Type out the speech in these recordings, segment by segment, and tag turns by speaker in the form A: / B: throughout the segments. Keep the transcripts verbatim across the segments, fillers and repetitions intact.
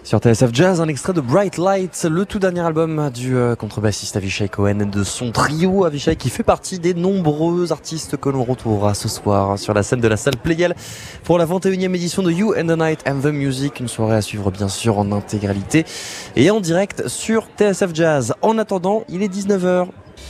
A: Sur T S F Jazz, un extrait de Bright Lights, le tout dernier album du euh, contrebassiste Avishai Cohen et de son trio Avishai qui fait partie des nombreux artistes que l'on retrouvera ce soir sur la scène de la salle Pleyel pour la vingt et unième édition de You and the Night and the Music, une soirée à suivre bien sûr en intégralité et en direct sur T S F Jazz. En attendant, il est dix-neuf heures.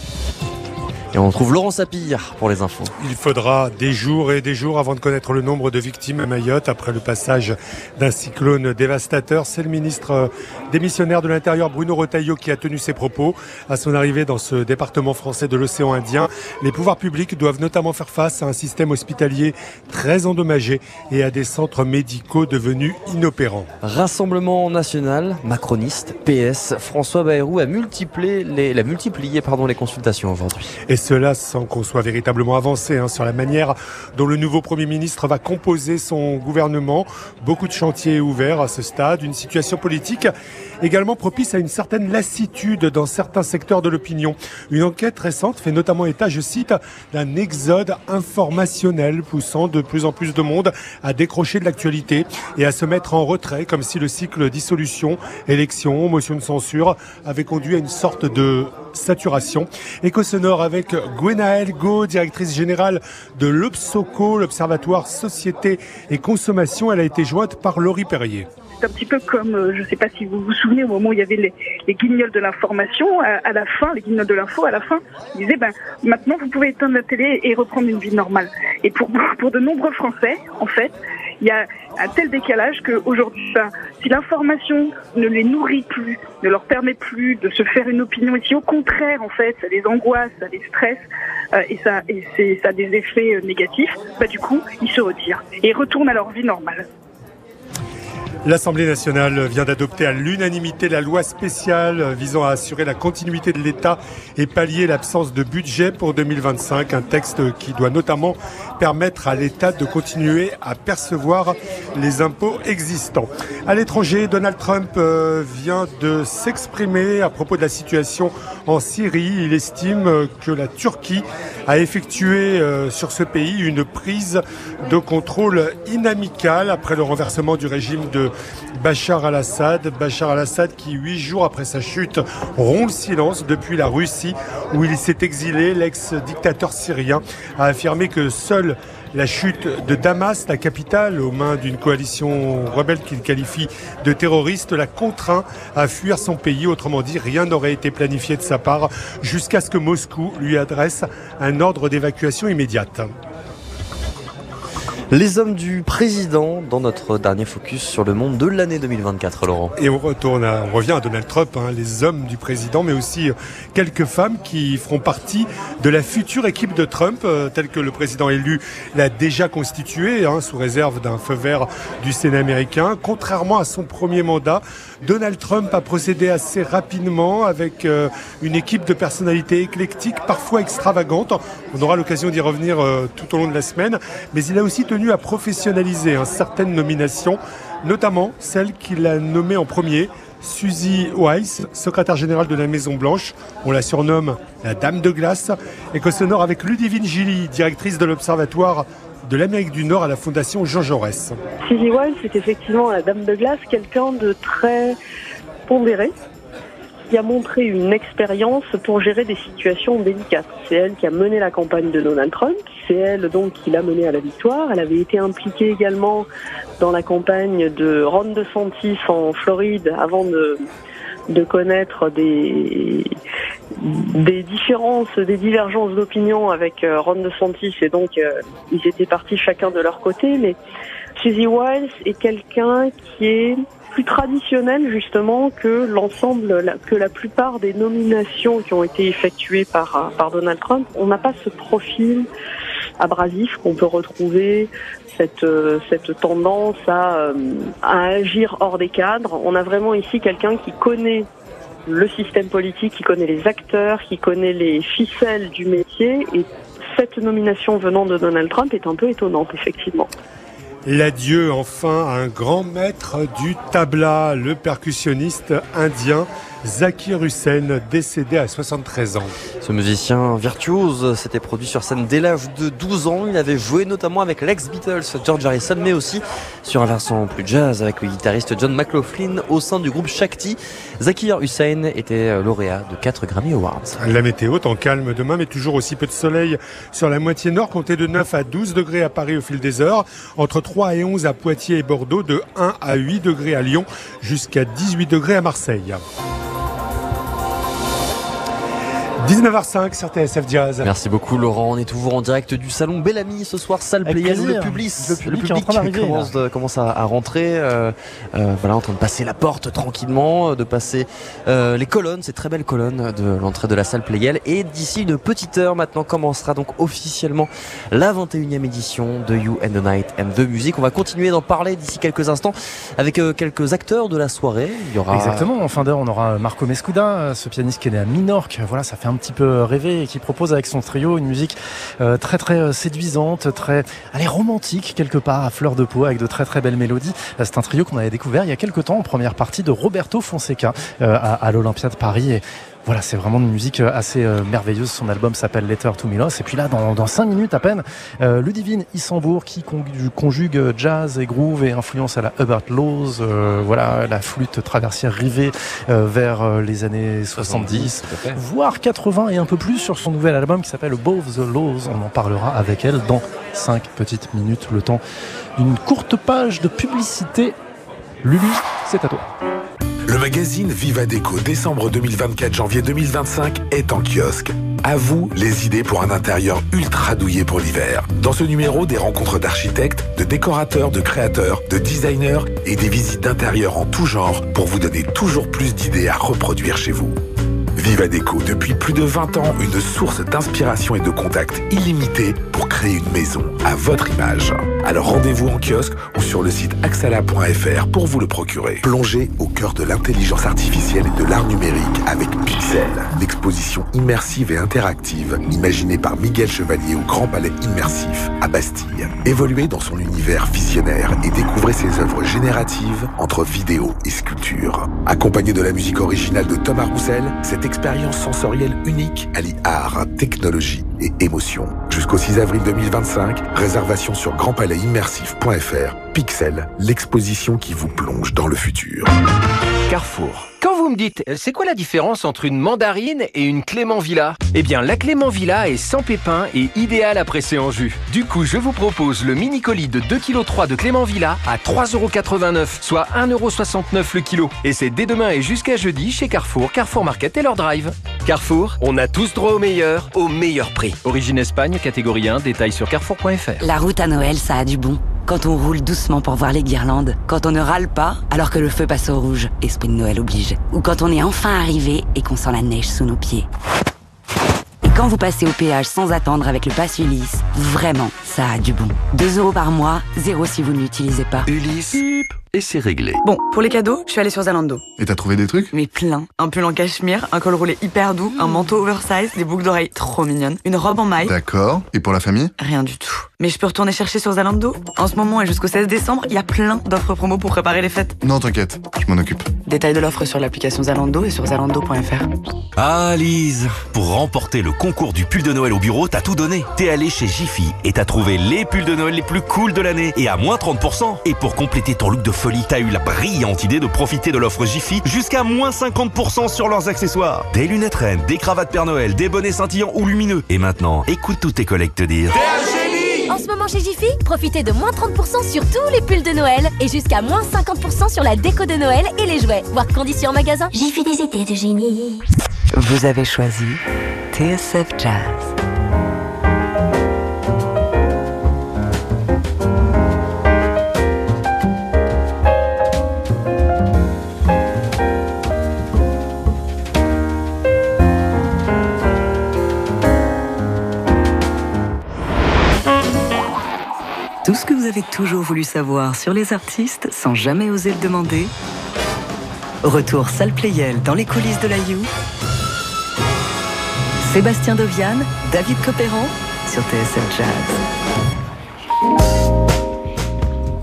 A: Et on retrouve Laurent Sapir pour les infos.
B: Il faudra des jours et des jours avant de connaître le nombre de victimes à Mayotte après le passage d'un cyclone dévastateur. C'est le ministre démissionnaire de l'Intérieur Bruno Retailleau qui a tenu ses propos à son arrivée dans ce département français de l'océan Indien. Les pouvoirs publics doivent notamment faire face à un système hospitalier très endommagé et à des centres médicaux devenus inopérants.
A: Rassemblement national, macroniste, P S, François Bayrou a multiplié les, a multiplié pardon, les consultations aujourd'hui.
B: Et cela sans qu'on soit véritablement avancé hein, sur la manière dont le nouveau Premier ministre va composer son gouvernement. Beaucoup de chantiers ouverts à ce stade, une situation politique également propice à une certaine lassitude dans certains secteurs de l'opinion. Une enquête récente fait notamment état, je cite, d'un exode informationnel poussant de plus en plus de monde à décrocher de l'actualité et à se mettre en retrait, comme si le cycle dissolution, élection, motion de censure avait conduit à une sorte de saturation. Écho sonore avec Gwenaëlle Go, directrice générale de l'Obsoco, l'Observatoire Société et Consommation. Elle a été jointe par Laurie Perrier.
C: C'est un petit peu comme, euh, je ne sais pas si vous vous souvenez, au moment où il y avait les, les guignols de l'information, à, à la fin, les guignols de l'info, à la fin, ils disaient, ben, maintenant vous pouvez éteindre la télé et reprendre une vie normale. Et pour, pour de nombreux Français, en fait, il y a un tel décalage qu'aujourd'hui, ben, si l'information ne les nourrit plus, ne leur permet plus de se faire une opinion, et si au contraire, en fait, ça les angoisse, ça les stresse, euh, et, ça, et c'est, ça a des effets euh, négatifs, ben, du coup, ils se retirent et retournent à leur vie normale.
B: L'Assemblée nationale vient d'adopter à l'unanimité la loi spéciale visant à assurer la continuité de l'État et pallier l'absence de budget pour deux mille vingt-cinq. Un texte qui doit notamment permettre à l'État de continuer à percevoir les impôts existants. À l'étranger, Donald Trump vient de s'exprimer à propos de la situation en Syrie. Il estime que la Turquie a effectué sur ce pays une prise de contrôle inamicale après le renversement du régime de Bachar al-Assad. Bachar al-Assad qui, huit jours après sa chute, rompt le silence depuis la Russie où il s'est exilé. L'ex-dictateur syrien a affirmé que seule la chute de Damas, la capitale, aux mains d'une coalition rebelle qu'il qualifie de terroriste, l'a contraint à fuir son pays. Autrement dit, rien n'aurait été planifié de sa part jusqu'à ce que Moscou lui adresse un ordre d'évacuation immédiate.
A: Les hommes du président dans notre dernier focus sur le monde de l'année deux mille vingt-quatre, Laurent.
B: Et on retourne, à, on revient à Donald Trump, hein, les hommes du président, mais aussi quelques femmes qui feront partie de la future équipe de Trump, euh, telle que le président élu l'a déjà constituée, hein, sous réserve d'un feu vert du Sénat américain. Contrairement à son premier mandat, Donald Trump a procédé assez rapidement avec euh, une équipe de personnalités éclectiques, parfois extravagantes. On aura l'occasion d'y revenir euh, tout au long de la semaine, mais il a aussi tenu à professionnaliser hein, certaines nominations, notamment celle qu'il a nommée en premier, Suzy Weiss, secrétaire générale de la Maison-Blanche. On la surnomme la Dame de Glace. Écho sonore avec Ludivine Gilly, directrice de l'Observatoire de l'Amérique du Nord à la Fondation Jean Jaurès.
D: Suzy Weiss est effectivement la Dame de Glace, quelqu'un de très pondéré, qui a montré une expérience pour gérer des situations délicates. C'est elle qui a mené la campagne de Donald Trump, c'est elle donc qui l'a mené à la victoire. Elle avait été impliquée également dans la campagne de Ron DeSantis en Floride avant de, de connaître des, des différences, des divergences d'opinion avec Ron DeSantis, et donc euh, ils étaient partis chacun de leur côté. Mais Suzy Weiss est quelqu'un qui est plus traditionnel justement que l'ensemble, que la plupart des nominations qui ont été effectuées par, par Donald Trump. On n'a pas ce profil abrasif qu'on peut retrouver, cette, cette tendance à, à agir hors des cadres. On a vraiment ici quelqu'un qui connaît le système politique, qui connaît les acteurs, qui connaît les ficelles du métier, et cette nomination venant de Donald Trump est un peu étonnante, effectivement.
B: L'adieu enfin à un grand maître du tabla, le percussionniste indien Zakir Hussain, décédé à soixante-treize ans.
A: Ce musicien virtuose s'était produit sur scène dès l'âge de douze ans. Il avait joué notamment avec l'ex-Beatles George Harrison, mais aussi sur un versant plus jazz avec le guitariste John McLaughlin au sein du groupe Shakti. Zakir Hussain était lauréat de quatre Grammy Awards.
B: La météo, temps calme demain, mais toujours aussi peu de soleil sur la moitié nord. Comptez de neuf à douze degrés à Paris au fil des heures. Entre trois et onze à Poitiers et Bordeaux. De un à huit degrés à Lyon. Jusqu'à dix-huit degrés à Marseille. dix-neuf heures cinq sur T S F Jazz.
A: Merci beaucoup Laurent, on est toujours en direct du salon Bellamy ce soir, salle Pléiel, le public,
E: le public, le public est en train
A: commence, de, commence à, à rentrer, euh, euh, voilà, en train de passer la porte tranquillement, de passer euh, les colonnes, ces très belles colonnes de l'entrée de la salle Pléiel, et d'ici une petite heure maintenant commencera donc officiellement la vingt et unième édition de You and the Night and the Music. On va continuer d'en parler d'ici quelques instants avec euh, quelques acteurs de la soirée. Il y aura...
E: Exactement, en fin d'heure on aura Marco Mescuda, ce pianiste qui est né à Minorque, voilà, ça fait un petit peu rêver et qui propose avec son trio une musique euh, très très séduisante, très allez, romantique quelque part, à fleur de peau, avec de très très belles mélodies. C'est un trio qu'on avait découvert il y a quelques temps en première partie de Roberto Fonseca euh, à, à l'Olympia de Paris. Et voilà, c'est vraiment une musique assez euh, merveilleuse. Son album s'appelle Letter to Milos. Et puis là, dans, dans cinq minutes à peine, euh, Ludivine Issambourg qui conjugue, conjugue jazz et groove et influence à la Hubert Laws. Euh, voilà, la flûte traversière rivée euh, vers euh, les années soixante-dix, voire quatre-vingts et un peu plus sur son nouvel album qui s'appelle Above the Laws. On en parlera avec elle dans cinq petites minutes, le temps d'une courte page de publicité. Lulu, c'est à toi.
F: Le magazine Viva Déco décembre deux mille vingt-quatre, janvier deux mille vingt-cinq est en kiosque. À vous les idées pour un intérieur ultra douillet pour l'hiver. Dans ce numéro, des rencontres d'architectes, de décorateurs, de créateurs, de designers et des visites d'intérieur en tout genre pour vous donner toujours plus d'idées à reproduire chez vous. Viva Déco, depuis plus de vingt ans, une source d'inspiration et de contacts illimités pour créer une maison à votre image. Alors rendez-vous en kiosque ou sur le site axala point f r pour vous le procurer. Plongez au cœur de l'intelligence artificielle et de l'art numérique avec Pixel, l'exposition immersive et interactive imaginée par Miguel Chevalier au Grand Palais Immersif à Bastille. Évoluez dans son univers visionnaire et découvrez ses œuvres génératives entre vidéo et sculpture. Accompagné de la musique originale de Thomas Roussel, cette expérience sensorielle unique allie art, technologie et émotion. Jusqu'au six avril deux mille vingt-cinq, réservation sur grand palais immersif point f r. Pixel, l'exposition qui vous plonge dans le futur.
G: Carrefour. Quand vous me dites, c'est quoi la différence entre une mandarine et une Clément Villa? Eh bien, la Clément Villa est sans pépins et idéale à presser en jus. Du coup, je vous propose le mini-colis de deux virgule trois kilos de Clément Villa à trois euros quatre-vingt-neuf, soit un euro soixante-neuf le kilo. Et c'est dès demain et jusqu'à jeudi chez Carrefour, Carrefour Market et leur drive. Carrefour, on a tous droit au meilleur, au meilleur prix. Origine Espagne, catégorie un, détails sur carrefour point f r.
H: La route à Noël, ça a du bon. Quand on roule doucement pour voir les guirlandes, quand on ne râle pas alors que le feu passe au rouge, esprit de Noël oblige, ou quand on est enfin arrivé et qu'on sent la neige sous nos pieds. Et quand vous passez au péage sans attendre avec le pass Ulysse, vraiment, ça a du bon. deux euros par mois, zéro si vous ne l'utilisez pas.
I: Ulysse, et c'est réglé.
J: Bon, pour les cadeaux, je suis allée sur Zalando.
I: Et t'as trouvé des trucs?
J: Mais plein. Un pull en cachemire, un col roulé hyper doux, mmh. un manteau oversize, des boucles d'oreilles trop mignonnes, une robe en maille.
I: D'accord. Et pour la famille?
J: Rien du tout. Mais je peux retourner chercher sur Zalando? En ce moment et jusqu'au seize décembre, il y a plein d'offres promo pour préparer les fêtes.
I: Non, t'inquiète, je m'en occupe.
J: Détails de l'offre sur l'application Zalando et sur zalando point f r.
K: Ah Lise, pour remporter le concours du pull de Noël au bureau, t'as tout donné. T'es allé chez Jiffy et t'as trouvé les pulls de Noël les plus cool de l'année et à moins trente pour cent. Et pour compléter ton look de folie, t'as eu la brillante idée de profiter de l'offre Jiffy jusqu'à moins cinquante pour cent sur leurs accessoires. Des lunettes reines, des cravates Père Noël, des bonnets scintillants ou lumineux. Et maintenant, écoute tous tes collègues te dire...
L: En ce moment chez Jiffy, profitez de moins trente pour cent sur tous les pulls de Noël et jusqu'à moins cinquante pour cent sur la déco de Noël et les jouets. Voir conditions en magasin.
M: Jiffy, des étés de génie.
H: Vous avez choisi T S F Jazz. Tout ce que vous avez toujours voulu savoir sur les artistes sans jamais oser le demander. Retour salle Pléiel dans les coulisses de la You. Sébastien Dovian, David Copéran sur T S F Jazz.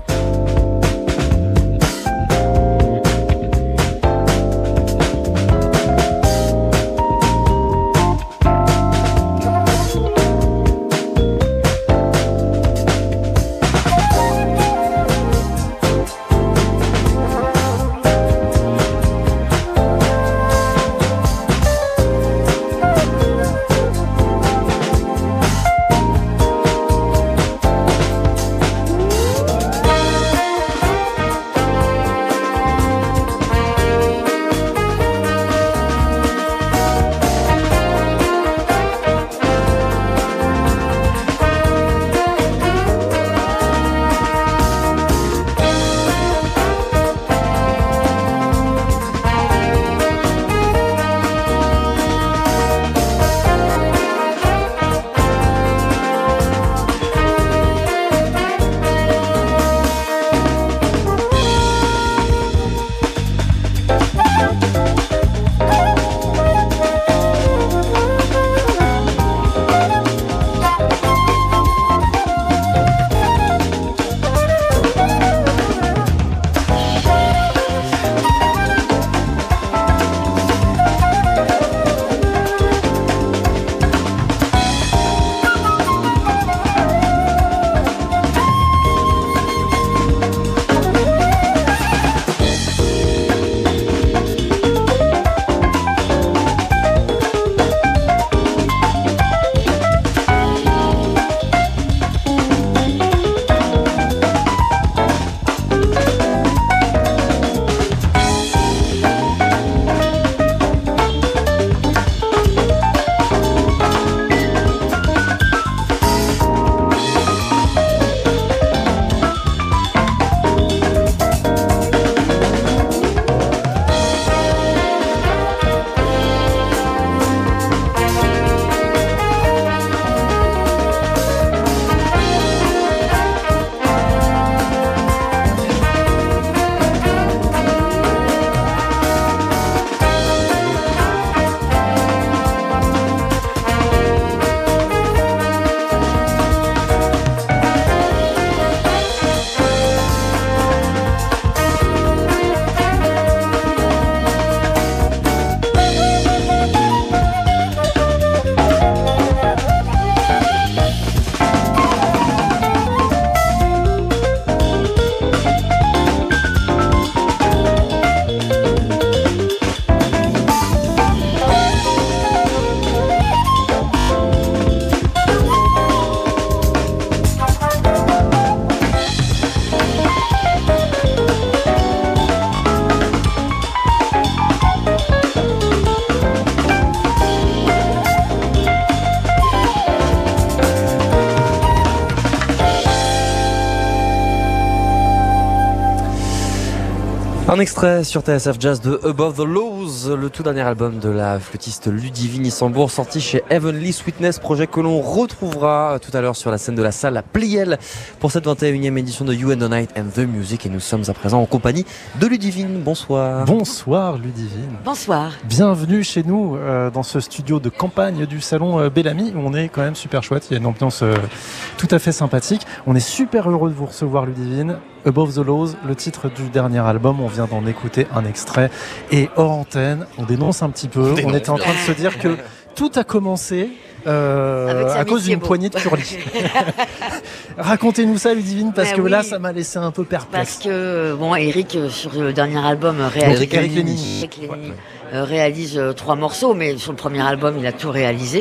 A: Un extrait sur T S F Jazz de Above the Laws, le tout dernier album de la flûtiste Ludivine Issambourg, sorti chez Heavenly Sweetness, projet que l'on retrouvera tout à l'heure sur la scène de la salle à Pleyel pour cette vingt et unième édition de You and the Night and the Music. Et nous sommes à présent en compagnie de Ludivine. Bonsoir.
E: Bonsoir Ludivine.
J: Bonsoir.
E: Bienvenue chez nous euh, dans ce studio de campagne du salon euh, Bellamy, où on est quand même super chouette. Il y a une ambiance euh, tout à fait sympathique. On est super heureux de vous recevoir Ludivine. Above the Laws, le titre du dernier album, on vient d'en écouter un extrait. Et hors antenne, on dénonce un petit peu. On, on était en train de se dire que tout a commencé euh, à cause d'une poignée de curly. Racontez-nous ça, Ludivine, parce ben que oui. Là, ça m'a laissé un peu perplexe.
N: Parce que, bon, Eric, sur le dernier album, réalise,
E: Eric, Eric Lénini.
N: Eric Lénini, euh, réalise euh, trois morceaux, mais sur le premier album, il a tout réalisé.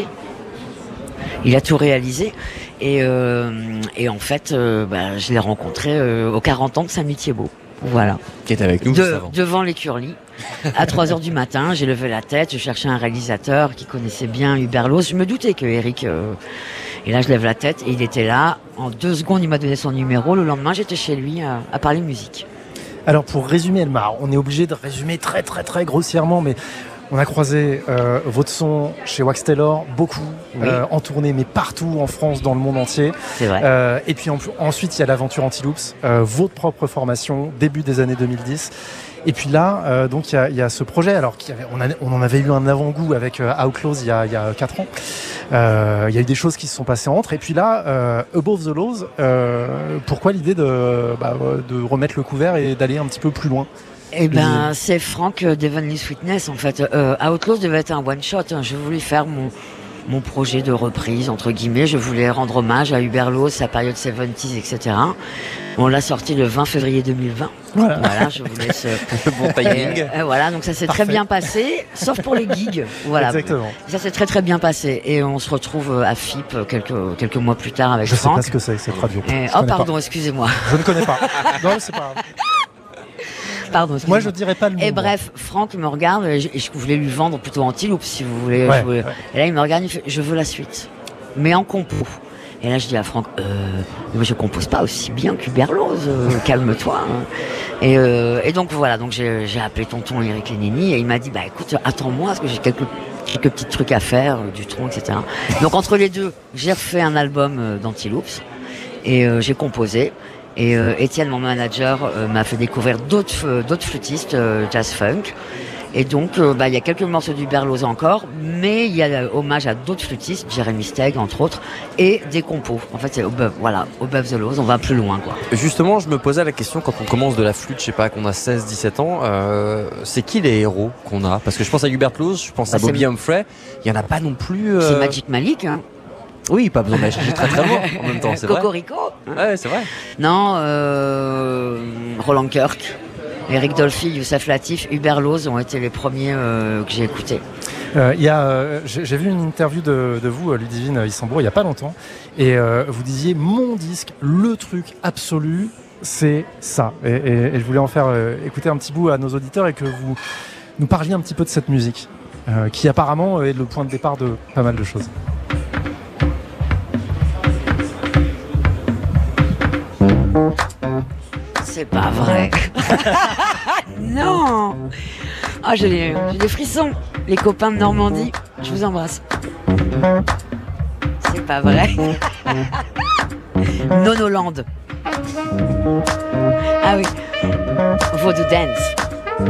N: Il a tout réalisé. Et, euh, et en fait, euh, bah, je l'ai rencontré euh, aux quarante ans de Samy Thiebaud. Voilà.
A: Qui est avec nous
N: de,
A: juste avant.
N: Devant les Curly. À trois heures du matin, j'ai levé la tête, je cherchais un réalisateur qui connaissait bien Hubert Laws. Je me doutais que Eric... Euh, et là, je lève la tête et il était là. En deux secondes, il m'a donné son numéro. Le lendemain, j'étais chez lui à, à parler musique.
E: Alors, pour résumer, Elmar, on est obligé de résumer très, très, très grossièrement, mais... On a croisé euh, votre son chez Wax Taylor, beaucoup, oui. euh, en tournée, mais partout en France, dans le monde entier.
N: C'est vrai.
E: Euh, et puis en, ensuite, il y a l'aventure Antiloops, euh, votre propre formation, début des années deux mille dix. Et puis là, euh, donc il y a, y a ce projet. Alors qu'il y avait, on, a, on en avait eu un avant-goût avec euh, Outlaws il y a, il y a quatre ans. Euh, il y a eu des choses qui se sont passées entre. Et puis là, euh, Above the Laws, euh, pourquoi l'idée de, bah, de remettre le couvert et d'aller un petit peu plus loin?
N: Eh ben, c'est Franck d'Heavenly Sweetness, en fait. Euh, Outlaws devait être un one-shot. Hein. Je voulais faire mon, mon projet de reprise, entre guillemets. Je voulais rendre hommage à Hubert Laws, sa période soixante-dix, et cetera. On l'a sorti le vingt février deux mille vingt.
E: Voilà.
N: Voilà, je vous laisse...
A: Le bon timing.
N: Et, euh, voilà, donc ça s'est
E: Parfait.
N: Très bien passé, sauf pour les gigs. Voilà.
E: Exactement.
N: Ça s'est très très bien passé. Et on se retrouve à F I P quelques, quelques mois plus tard avec
E: je
N: Franck.
E: Je sais pas ce que c'est, cette radio.
N: Et, oh, pardon, pas. Excusez-moi.
E: Je ne connais pas. Non, c'est pas grave.
N: Pardon,
E: moi je dirais pas le mot.
N: Et bref, Franck me regarde et je, et je voulais lui vendre plutôt Antiloops si vous voulez.
E: Ouais,
N: je voulais.
E: Ouais.
N: Et là il me regarde, il fait je veux la suite, mais en compo. Et là je dis à Franck, euh, mais je compose pas aussi bien qu'Hubert Laws, euh, calme-toi. Hein. Et, euh, et donc voilà, donc j'ai, j'ai appelé tonton Eric Lénini et il m'a dit bah écoute attends-moi parce que j'ai quelques quelques petits trucs à faire, euh, du tronc, et cetera. Donc entre les deux, j'ai refait un album euh, d'Antiloops et euh, j'ai composé. Et euh, Étienne, mon manager, euh, m'a fait découvrir d'autres, euh, d'autres flûtistes euh, jazz funk. Et donc, euh, bah, il y a quelques morceaux d'Hubert Laws encore, mais il y a euh, hommage à d'autres flûtistes, Jérémy Steg entre autres, et des compos. En fait, c'est Above, voilà, Above the Laws, on va plus loin, quoi.
A: Justement, je me posais la question quand on commence de la flûte, je sais pas, qu'on a seize dix-sept ans, euh, c'est qui les héros qu'on a? Parce que je pense à Hubert Laws, je pense bah, à Bobby Humphrey, il y en a pas non plus. Euh...
N: C'est Magic Malik, hein.
A: Oui, pas besoin d'aller chercher très très loin en même temps, c'est vrai.
N: Cocorico.
A: Ouais, c'est vrai.
N: Non, euh, Roland Kirk, Eric Dolphy, Youssef Latif, Hubert Laws ont été les premiers euh, que j'ai écoutés.
E: Euh, y a, euh, j'ai, j'ai vu une interview de, de vous, Ludivine Issambourg, il n'y a pas longtemps, et euh, vous disiez mon disque, le truc absolu, c'est ça. Et, et, et je voulais en faire euh, écouter un petit bout à nos auditeurs et que vous nous parliez un petit peu de cette musique, euh, qui apparemment est le point de départ de pas mal de choses.
N: C'est pas vrai. Non. Ah, j'ai des, j'ai des frissons. Les copains de Normandie, je vous embrasse. C'est pas vrai. Nonoland. Ah oui. Vaudou Dance.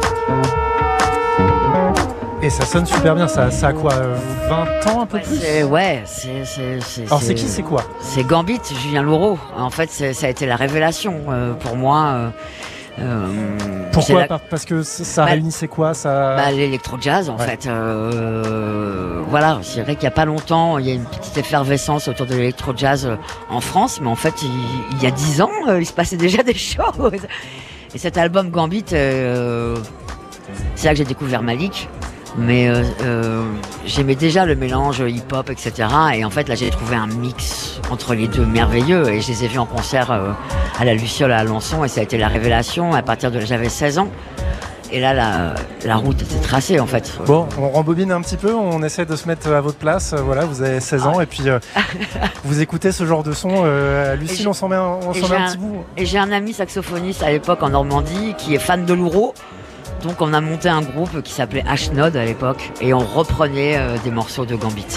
E: Et ça sonne super bien, ça, ça a quoi, vingt ans un peu plus?
N: c'est, Ouais, c'est, c'est, c'est...
E: Alors c'est, c'est qui, c'est quoi?
N: C'est Gambit, Julien Laureau. En fait, c'est, ça a été la révélation euh, pour moi. Euh, euh,
E: Pourquoi?
N: la...
E: Parce que ça
N: bah,
E: réunissait quoi ça...
N: bah, l'électro-jazz, en ouais. fait. Euh, voilà, c'est vrai qu'il n'y a pas longtemps, il y a une petite effervescence autour de l'électro-jazz en France, mais en fait, il, il y a dix ans, euh, il se passait déjà des choses. Et cet album Gambit, euh, c'est là que j'ai découvert Malik. Mais euh, euh, j'aimais déjà le mélange hip-hop, et cetera. Et en fait, là, j'ai trouvé un mix entre les deux merveilleux. Et je les ai vus en concert euh, à la Luciole à Alençon. Et ça a été la révélation. À partir de j'avais seize ans. Et là, la, la route était tracée, en fait.
E: Bon, on rembobine un petit peu, on essaie de se mettre à votre place. Voilà, vous avez seize ans et puis euh, vous écoutez ce genre de son. Euh, Lucille, on s'en met, un, on s'en met un, un petit bout.
N: Et j'ai un ami saxophoniste à l'époque en Normandie qui est fan de Louro. Donc on a monté un groupe qui s'appelait H-Node à l'époque et on reprenait euh, des morceaux de Gambit.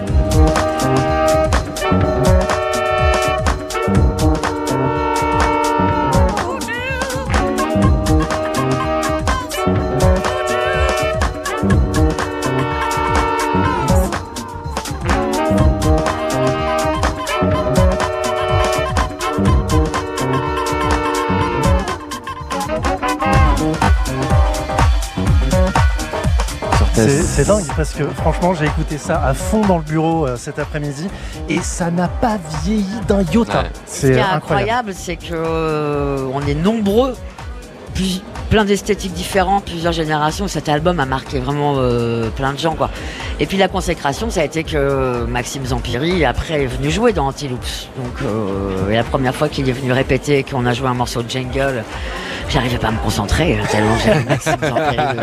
E: C'est, c'est dingue parce que franchement j'ai écouté ça à fond dans le bureau euh, cet après-midi et ça n'a pas vieilli d'un iota.
N: Ouais. C'est Ce qui est incroyable, incroyable c'est que euh, on est nombreux, plus, plein d'esthétiques différentes, plusieurs générations. Cet album a marqué vraiment euh, plein de gens, quoi. Et puis la consécration, ça a été que Maxime Zampiri après est venu jouer dans Antiloops. Donc euh, et la première fois qu'il est venu répéter qu'on a joué un morceau de Jungle, j'arrivais pas à me concentrer tellement j'avais Maxime Zampiri. Euh.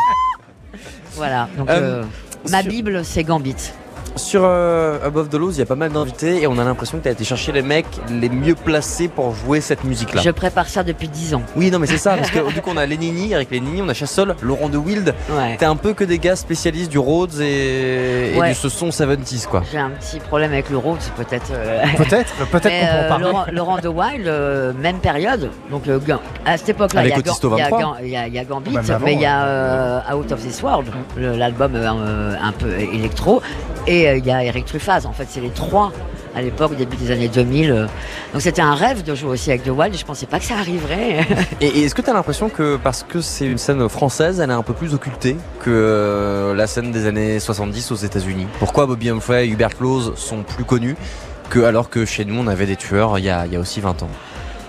N: Voilà, donc euh, euh, ma sur... Bible, c'est Gambit.
A: Sur euh, Above the Laws, il y a pas mal d'invités et on a l'impression que tu as été chercher les mecs les mieux placés pour jouer cette musique-là.
N: Je prépare ça depuis dix ans.
A: Oui, non, mais c'est ça, parce que du coup, on a Lénini, Eric Lénini, on a Chassol, Laurent de Wild. Ouais. T'es un peu que des gars spécialistes du Rhodes et, et ouais. du ce son soixante-dix, quoi.
N: J'ai un petit problème avec le Rhodes, peut-être. Euh...
E: Peut-être, peut-être mais, qu'on peut en parler.
N: Laurent, Laurent de Wild, euh, même période. Donc, euh, à cette époque-là, il y, y, y, y a Gambit, bah, mais il y a euh, Out of This World, le, l'album euh, un peu électro, et il euh, y a Eric Truffaz. En fait, c'est les trois à l'époque, au début des années deux mille. Donc c'était un rêve de jouer aussi avec The Wild. Je pensais pas que ça arriverait.
A: et, et est-ce que tu as l'impression que parce que c'est une scène française, elle est un peu plus occultée que euh, la scène des années soixante-dix aux États-Unis? Pourquoi Bobby Humphrey et Hubert Claus sont plus connus que alors que chez nous on avait des tueurs il y a, il y a aussi vingt ans?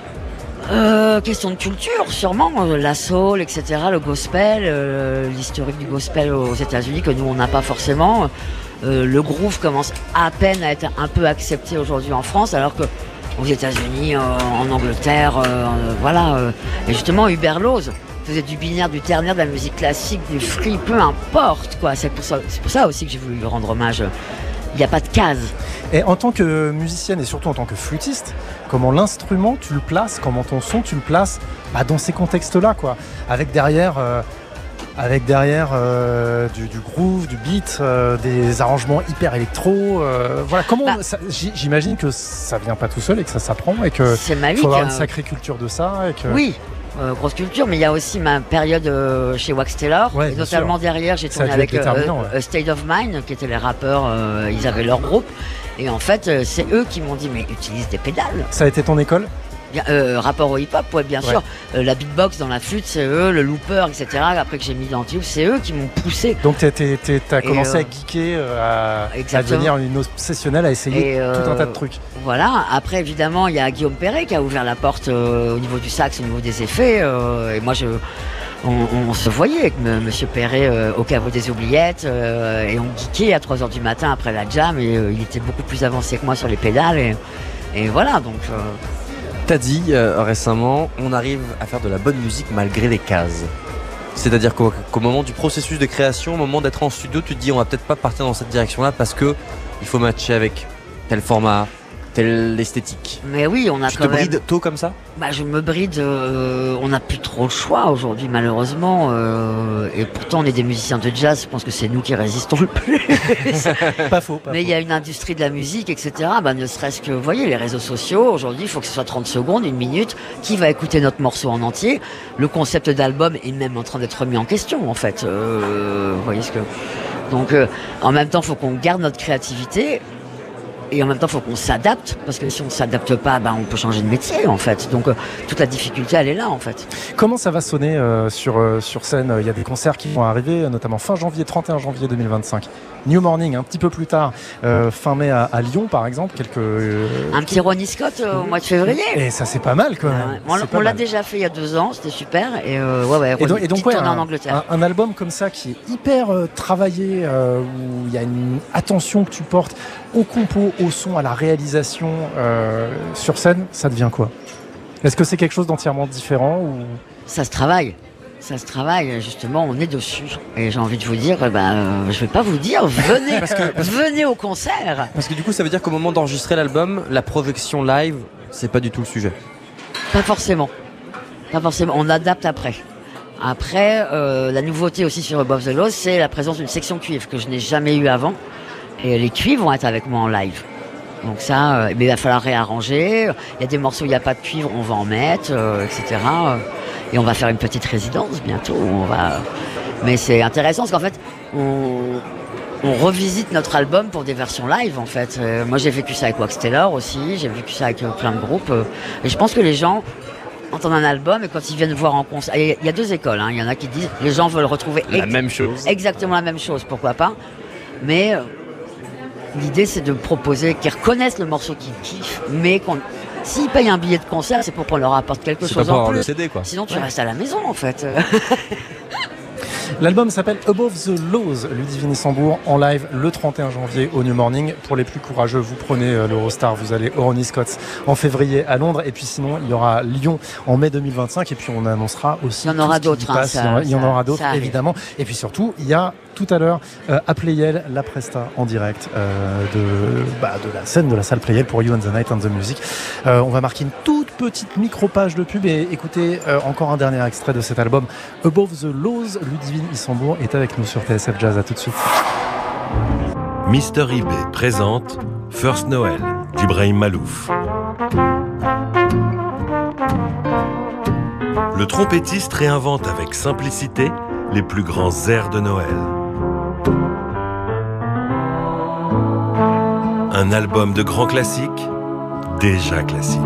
N: Euh, question de culture, sûrement, la soul, et cetera, le gospel, euh, l'historique du gospel aux États-Unis que nous on n'a pas forcément. Euh, le groove commence à peine à être un peu accepté aujourd'hui en France, alors que aux États-Unis, euh, en Angleterre, euh, voilà. Euh, et justement, Hubert Laws faisait du binaire, du ternaire, de la musique classique, du free, peu importe, quoi. C'est pour ça, c'est pour ça aussi que j'ai voulu lui rendre hommage. Il n'y a pas de case.
E: Et en tant que musicienne et surtout en tant que flûtiste, comment l'instrument tu le places, comment ton son tu le places bah, dans ces contextes-là, quoi. Avec derrière. Euh Avec derrière euh, du, du groove, du beat, euh, des arrangements hyper électro. Euh, voilà, comment bah, ça, j'imagine que ça vient pas tout seul et que ça s'apprend et que il faut avoir une sacrée culture de ça. Et que...
N: Oui, euh, grosse culture, mais il y a aussi ma période euh, chez Wax Taylor. Ouais, et notamment sûr. Derrière, j'ai tourné avec euh, ouais. State of Mind, qui étaient les rappeurs. Euh, ils avaient leur groupe et en fait, euh, c'est eux qui m'ont dit mais utilise des pédales.
E: Ça a été ton école?
N: Bien, euh, rapport au hip-hop, ouais, bien ouais. sûr. Euh, la beatbox dans la flûte, c'est eux, le looper, et cetera. Après que j'ai mis dans Antiloops, c'est eux qui m'ont poussé.
E: Donc t'es, t'es, t'es, t'as commencé euh, à geeker, euh, à, à devenir une obsessionnelle, à essayer et, euh, tout un tas de trucs.
N: Voilà. Après, évidemment, il y a Guillaume Perret qui a ouvert la porte euh, au niveau du sax, au niveau des effets. Euh, et moi, je... On, on se voyait avec M. Monsieur Perret euh, au caveau des oubliettes euh, et on geekait à trois heures du matin après la jam et euh, il était beaucoup plus avancé que moi sur les pédales et, et voilà donc... Euh,
A: T'as dit euh, récemment, on arrive à faire de la bonne musique malgré les cases. C'est-à-dire qu'au, qu'au moment du processus de création, au moment d'être en studio, tu te dis on va peut-être pas partir dans cette direction-là parce que il faut matcher avec tel format, telle esthétique.
N: Mais oui, on a
A: tu
N: quand
A: te
N: même...
A: brides tôt comme ça?
N: Bah, je me bride. Euh, on n'a plus trop le choix aujourd'hui, malheureusement. Euh, et pourtant, on est des musiciens de jazz. Je pense que c'est nous qui résistons le plus.
E: Pas faux. Pas
N: Mais il
E: faux.
N: y a une industrie de la musique, et cetera. Bah, ne serait-ce que, vous voyez, les réseaux sociaux. Aujourd'hui, il faut que ce soit trente secondes, une minute. Qui va écouter notre morceau en entier? Le concept d'album est même en train d'être remis en question, en fait. Euh, vous voyez ce que. Donc, euh, en même temps, il faut qu'on garde notre créativité. Et en même temps, il faut qu'on s'adapte, parce que si on ne s'adapte pas, bah, on peut changer de métier, en fait. Donc, euh, toute la difficulté, elle est là, en fait.
E: Comment ça va sonner euh, sur, euh, sur scène? Il y a des concerts qui vont arriver, notamment fin janvier, trente et un janvier deux mille vingt-cinq. New Morning, un petit peu plus tard, euh, fin mai à, à Lyon, par exemple. Quelques, euh,
N: un petit Ronnie Scott euh, au mois de février.
E: Et ça, c'est pas mal, quand même.
N: Euh, on on l'a mal. déjà fait il y a deux ans, c'était super. Et, euh, ouais, ouais,
E: et donc, et donc ouais, un,
N: en Angleterre.
E: Un, un album comme ça qui est hyper euh, travaillé, euh, où il y a une attention que tu portes au compo, au son, à la réalisation euh, sur scène, ça devient quoi? Est-ce que c'est quelque chose d'entièrement différent ou...
N: Ça se travaille. Ça se travaille, justement, on est dessus. Et j'ai envie de vous dire, eh ben, euh, je vais pas vous dire, venez,
A: Parce que- parce que-
N: venez au concert.
A: Parce que du coup, ça veut dire qu'au moment d'enregistrer l'album, la projection live, c'est pas du tout le sujet.
N: Pas forcément. Pas forcément. On adapte après. Après, euh, la nouveauté aussi sur Above the Law, c'est la présence d'une section cuivre que je n'ai jamais eue avant. Et les cuivres vont être avec moi en live. Donc ça, euh, mais il va falloir réarranger. Il y a des morceaux où il n'y a pas de cuivre, on va en mettre, euh, et cetera. Et on va faire une petite résidence bientôt. On va. Mais c'est intéressant parce qu'en fait, on, on revisite notre album pour des versions live en fait. Euh, moi, j'ai vécu ça avec Wax Taylor aussi. J'ai vécu ça avec euh, plein de groupes. Euh, et je pense que les gens entendent un album et quand ils viennent voir en concert, il y a deux écoles. Hein. Il y en a qui disent les gens veulent retrouver
A: La même chose.
N: exactement la même chose. Pourquoi pas? Mais euh, l'idée, c'est de proposer qu'ils reconnaissent le morceau qu'ils kiffent, mais qu'on s'ils payent un billet de concert, c'est pour qu'on leur apporte quelque
A: C'est pas
N: chose
A: pour
N: en
A: avoir
N: plus.
A: le C D, quoi.
N: Sinon, tu
A: Ouais.
N: restes à la maison, en fait.
E: L'album s'appelle Above the Laws, Ludivine Issambourg en live le trente et un janvier au New Morning. Pour les plus courageux, vous prenez euh, l'Eurostar, vous allez au Ronnie Scott's en février à Londres. Et puis sinon, il y aura Lyon en mai deux mille vingt-cinq. Et puis on annoncera aussi.
N: Il y en aura
E: tout ce qui
N: d'autres, hein,
E: passe.
N: ça-
E: il y en, il y en
N: ça-
E: aura d'autres,
N: ça arrive.
E: évidemment. Et puis surtout, il y a tout à l'heure euh, à Playel, la Presta en direct euh, de, bah, de la scène de la salle Playel pour You and the Night and the Music. Euh, on va marquer une toute petite micro-page de pub et écouter euh, encore un dernier extrait de cet album Above the Laws. Ludivine Issambourg est avec nous sur T S F Jazz. À tout de suite.
O: Mister eBay présente First Noël d'Ibrahim Malouf. Le trompettiste réinvente avec simplicité les plus grands airs de Noël. Un album de grands classiques, déjà classique.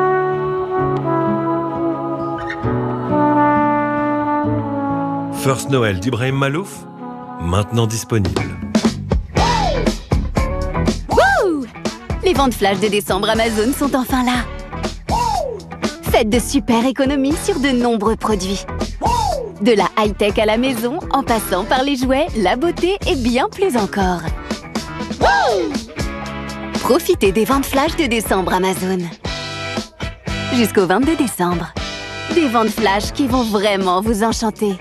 O: First Noël d'Ibrahim Malouf, maintenant disponible.
L: Wouh! Les ventes flash de décembre Amazon sont enfin là. Faites de super économies sur de nombreux produits. De la high-tech à la maison, en passant par les jouets, la beauté et bien plus encore. Profitez des ventes flash de décembre Amazon. Jusqu'au vingt-deux décembre. Des ventes flash qui vont vraiment vous enchanter.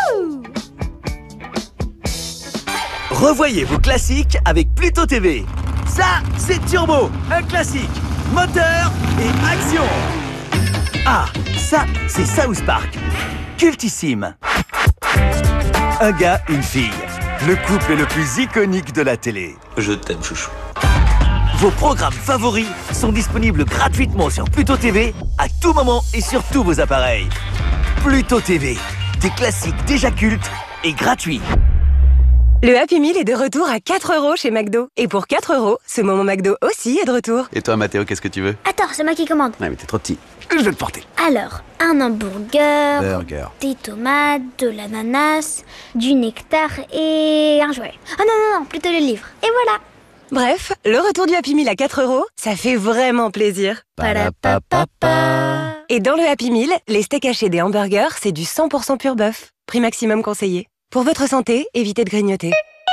P: Revoyez vos classiques avec Pluto T V. Ça, c'est Turbo, un classique, moteur et action. Ah, ça, c'est South Park, cultissime. Un gars, une fille, le couple le plus iconique de la télé. Je t'aime, chouchou. Vos programmes favoris sont disponibles gratuitement sur Pluto T V à tout moment et sur tous vos appareils. Pluto T V, des classiques déjà cultes et gratuits.
Q: Le Happy Meal est de retour à quatre euros chez McDo. Et pour quatre euros, ce moment McDo aussi est de retour.
R: Et toi, Mathéo, qu'est-ce que tu veux?
M: Attends, c'est moi qui commande.
R: Ouais, mais t'es trop petit. Je vais te porter.
M: Alors, un hamburger,
R: Burger.
M: des tomates, de l'ananas, du nectar et un jouet. Ah non, non, non, plutôt le livre. Et voilà.
Q: Bref, le retour du Happy Meal à quatre euros, ça fait vraiment plaisir.
M: Padapapapa.
Q: Et dans le Happy Meal, les steaks hachés des hamburgers, c'est du cent pour cent pur bœuf. Prix maximum conseillé. Pour votre santé, évitez de grignoter.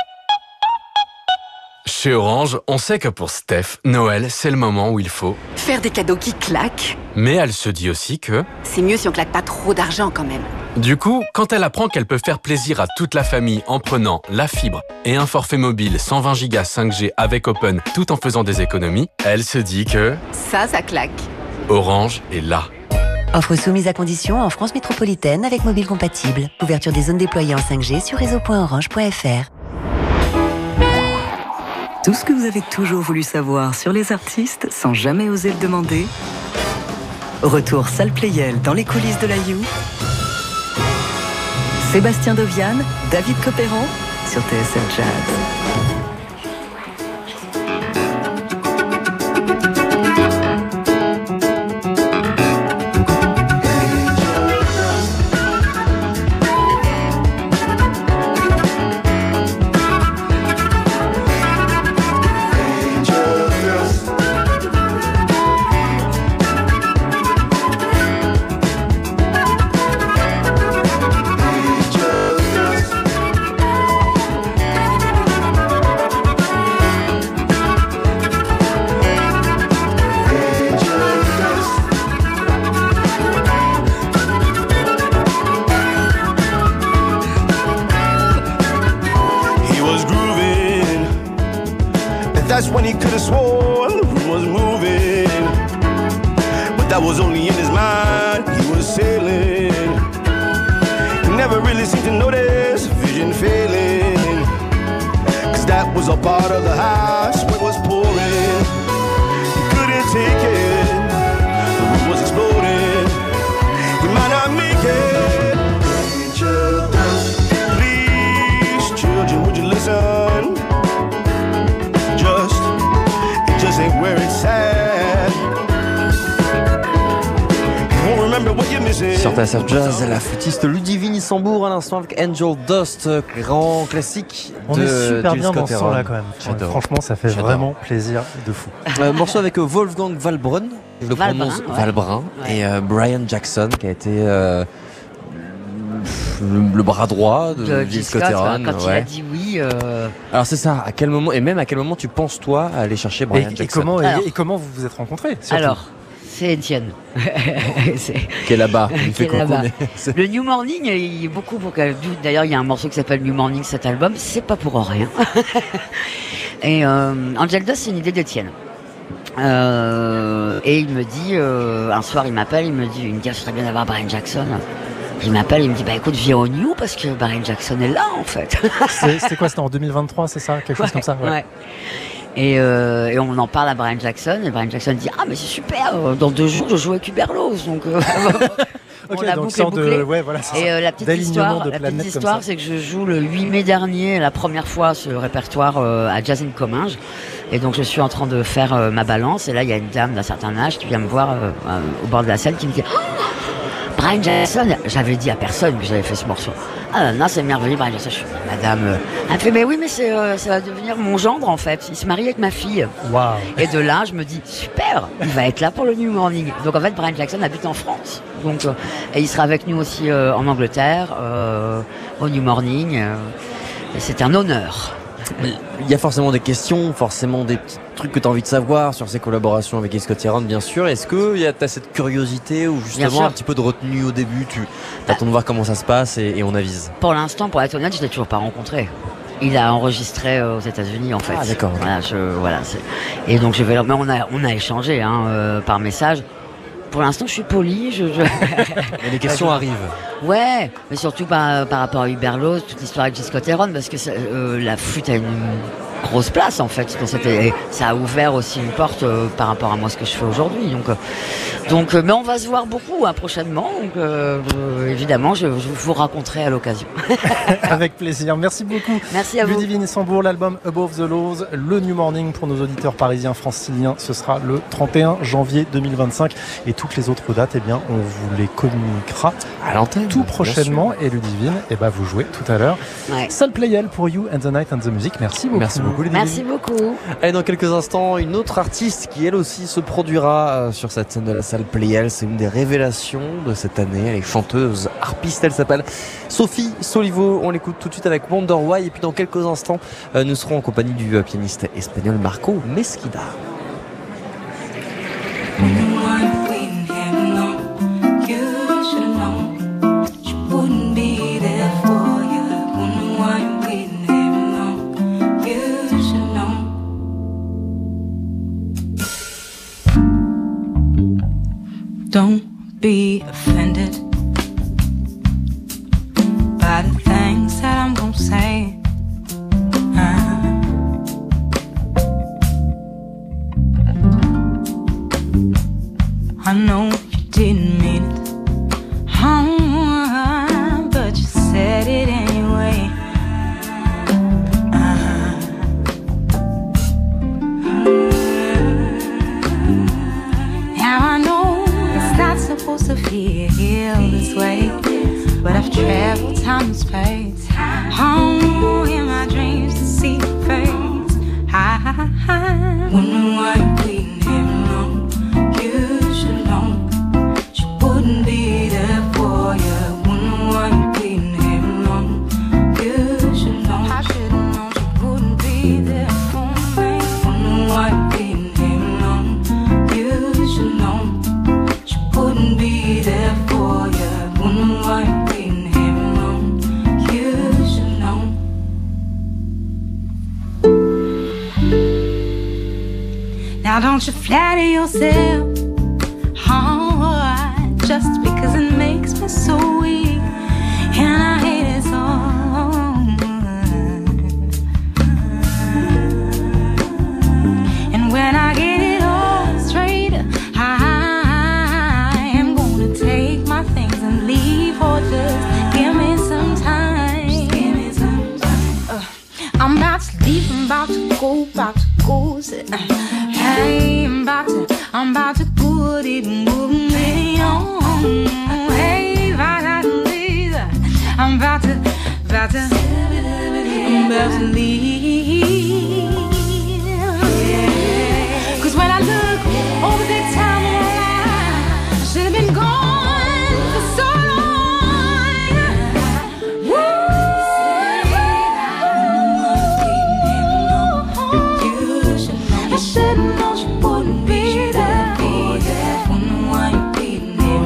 S: Chez Orange, on sait que pour Steph, Noël, c'est le moment où il faut.
J: Faire des cadeaux qui claquent,
S: Mais elle se dit aussi que...
J: c'est mieux si on claque pas trop d'argent quand même.
S: Du coup, quand elle apprend qu'elle peut faire plaisir à toute la famille en prenant la fibre et un forfait mobile cent vingt gigas cinq G avec Open tout en faisant des économies, elle se dit que...
J: Ça, ça claque.
S: Orange est là.
T: Offre soumise à condition en France métropolitaine avec mobile compatible. Ouverture des zones déployées en cinq G sur réseau point orange point f r.
U: Tout ce que vous avez toujours voulu savoir sur les artistes sans jamais oser le demander. Retour salle Playel dans les coulisses de la You. Sébastien Dovian, David Copéran sur T S F Jazz.
C: That's when he could have sworn the room was moving, but that was only in his mind. He was sailing. He never really seemed to notice vision failing, cause that was a part of the house where it was pouring. He couldn't take it, the room was exploding. He might not make it. Angel dust, please, children, would you listen? Just, it just ain't where it's at. You won't remember what you're missing.
A: Sur T S F Jazz, la flûtiste Ludivine Sambour à l'instant avec Angel Dust, grand classique.
E: On
A: de
E: est super
A: Gilles
E: bien dans
A: Scott
E: ce
A: Heron.
E: son-là quand même.
A: J'adore.
E: Franchement, ça fait
A: J'adore.
E: vraiment plaisir de fou.
A: Euh, morceau avec Wolfgang Valbrun, je le
N: Valbrun,
A: prononce
N: ouais.
A: Valbrun,
N: Ouais.
A: et euh, Brian Jackson qui a été euh, le, le bras droit de,
N: De
A: Gilles
N: Gilles
A: Scott
N: Scott,
A: Heron.
N: quand il
A: ouais.
N: a dit oui. euh,
A: Alors c'est ça, à quel moment, et même à quel moment tu penses toi à aller chercher Brian
E: Et,
A: Jackson
E: et comment,
N: Alors-
E: et, et comment vous vous êtes rencontrés surtout
N: Alors, c'est Étienne. C'est-
A: Qui est là-bas, il
N: Qui
A: fait
N: est
A: coucou,
N: là-bas.
A: mais c'est-
N: Le New Morning, il y a beaucoup pour que- d'ailleurs il y a un morceau qui s'appelle New Morning, cet album, c'est pas pour rien. Et euh, Angel Dust, c'est une idée d'Étienne. Euh, et il me dit, euh, un soir il m'appelle, il me dit, il me dit, ah, ce serait bien d'avoir Brian Jackson. Il m'appelle, il me dit, bah écoute, viens au New parce que Brian Jackson est là en fait.
E: C'est- C'était quoi? C'était en deux mille vingt-trois, c'est ça? Quelque chose
N: Ouais,
E: comme ça?
N: ouais. Et, euh, et on en parle à Brian Jackson, et Brian Jackson dit, ah mais c'est super, euh, dans deux jours je joue avec Huberlos, donc euh, on
E: Ok,
N: l'a
E: donc
N: bouclé,
E: sorte de-
N: bouclé.
E: ouais, voilà, c'est
N: Et
E: ça.
N: euh, la petite
E: D'alignement
N: histoire,
E: de
N: la
E: planètes
N: petite
E: comme
N: histoire,
E: ça.
N: c'est que je joue le huit mai dernier, la première fois ce répertoire euh, à Jazz in Comminges, et donc je suis en train de faire euh, ma balance, et là il y a une dame d'un certain âge qui vient me voir euh, euh, au bord de la scène qui me dit, oh, Brian Jackson, j'avais dit à personne que j'avais fait ce morceau. Ah non, c'est merveilleux, Brian Jackson. Je suis madame. euh, Elle me fait, mais oui, mais c'est, euh, ça va devenir mon gendre en fait. Il se marie avec ma fille.
E: Waouh.
N: Et de là, je me dis, super, il va être là pour le New Morning. Donc en fait, Brian Jackson habite en France. Donc, euh, et il sera avec nous aussi euh, en Angleterre, euh, au New Morning. euh, et c'est un honneur.
A: Il y a forcément des questions, forcément des petits trucs que tu as envie de savoir sur ces collaborations avec Scott Heron, bien sûr. Est-ce que tu as cette curiosité ou justement
N: sûr.
A: un petit peu de retenue au début, tu attends de voir comment ça se passe et, et on avise?
N: Pour l'instant, pour être honnête, je l'ai toujours pas rencontré. Il a enregistré euh, aux États-Unis en fait.
A: Ah, d'accord.
N: Voilà, je, voilà. c'est- Et donc je vais. Mais on a, on a échangé hein, euh, par message. Pour l'instant, je suis poli. Je, je...
A: Et les questions arrivent.
N: Ouais, mais surtout par, par rapport à Huberlos, toute l'histoire avec Gilles Scott Heron, parce que ça, euh, la flûte a une grosse place en fait. Dans cette, et ça a ouvert aussi une porte euh, par rapport à moi ce que je fais aujourd'hui. Donc, euh, donc, euh, mais on va se voir beaucoup hein, prochainement. Donc, euh, euh, évidemment, je, je vous raconterai à l'occasion.
E: Avec plaisir. Merci beaucoup.
N: Merci à vous.
E: Ludivine Sambour, l'album Above the Laws, le New Morning pour nos auditeurs parisiens franciliens. Ce sera le trente et un janvier deux mille vingt-cinq. Et toutes les autres dates, eh bien, on vous les communiquera
A: à l'antenne
E: tout prochainement. Et Ludivine, eh ben, vous jouez tout à l'heure.
N: Ouais.
E: Salle Playel pour You and the Night and the Music. Merci beaucoup.
A: Merci beaucoup, Ludivine.
N: Merci beaucoup.
A: Et dans quelques instants, une autre artiste qui elle aussi se produira euh, sur cette scène de la salle Playel. C'est une des révélations de cette année. Elle est chanteuse, harpiste. Elle s'appelle Sophie Solivo. On l'écoute tout de suite avec Wonder Why. Et puis dans quelques instants, euh, nous serons en compagnie du euh, pianiste espagnol Marco Mesquida.
V: Don't be offended by the things that I'm gonna say. Uh, I know you didn't mean it, oh, but you said it anyway. Uh, now I know it's not supposed to feel this way, but I've traveled time and space. Oh, in my dreams to see your face. I, I wonder why you're bleeding here alone. You should know she wouldn't be there for you. Wonder why you're bleeding here alone. You should know I should've known she wouldn't be there for me. Wonder why you're bleeding here alone. You should know she wouldn't be there for you. Wonder why you're bleeding here alone. You should know. don't you flatter yourself, oh, just because it makes me so weak, and I hate it so. And when I get it all straight, I am gonna take my things and leave, or just give me some time. Just give me some time. Uh, I'm about to leave, I'm about to go, about to go. Uh, hey, I'm about to, I'm about to put it, move me on. Hey, I'm about to, about to, I'm about to leave. Cause when I look over that time in my life, I should have been gone for so long. Woo! I should have known you wouldn't be there. Wonder why you beating me.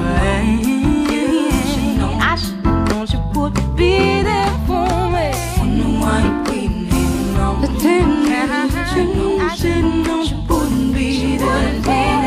V: I should have known you would be there for me. Wonder why you beating me. But then I should know, I should have known you wouldn't be there.